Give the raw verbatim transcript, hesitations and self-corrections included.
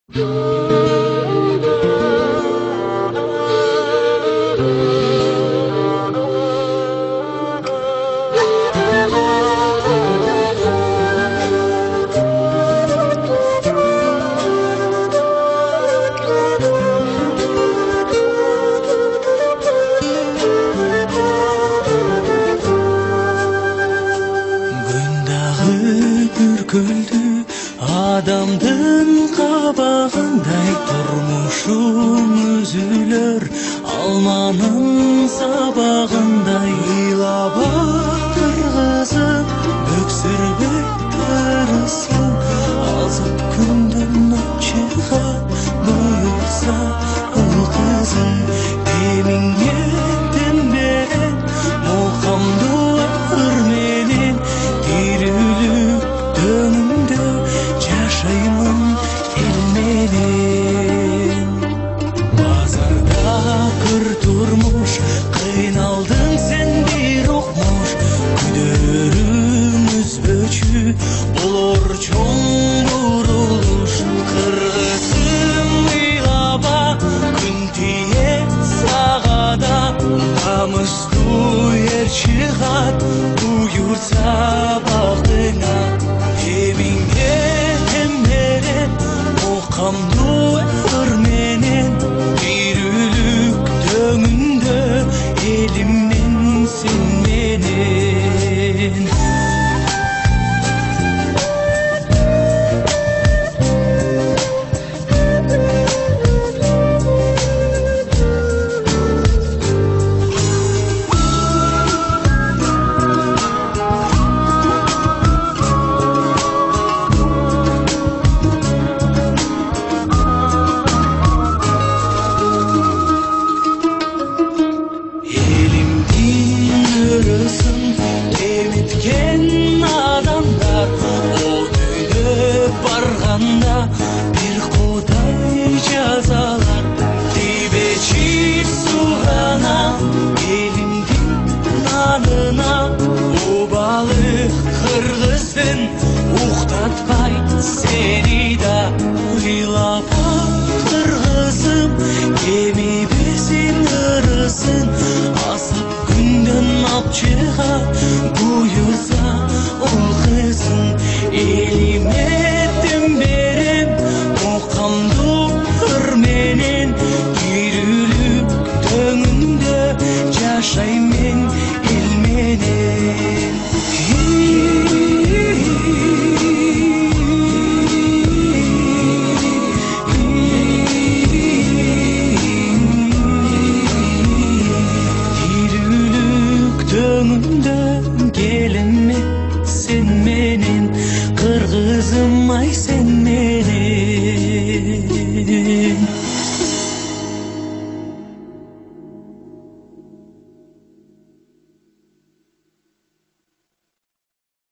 Күлді адамдың қабағындай тұрмышым үзілер алманың сабағындай илап қырғызым өксірбек тырысың азып күндін ачыға бұйырса ұл қызым еміңнен берен мұқамды өрменен тирүлік Dönümde yaşayımın elmeden Bazarda kır durmuş Kıynaldın sen bir okmuş Güdörümüz böçü Bulur çoğun vuruluş Kırgızım ilaba Күнтие сағада Намысты ер шығат Бұйырса бақытыңа Еміңе темберен Мұқамды өрменен Күйрілік дөңінде Елімнен сен менен Bir Құдай жазалар Тибечи суғана Елімдің нанына Обалық қырғыздың Уқтатпай сені да Ойлап қырғызым Кеме берсең ырысын Асап күнден апчыға Бұйырса ұл қызың Еліме Мұқамды өрменен Күйрілік дөңінде Жашаймен елменен Күйрілік дөңінде Келіме сен менен Қырғызым ай сен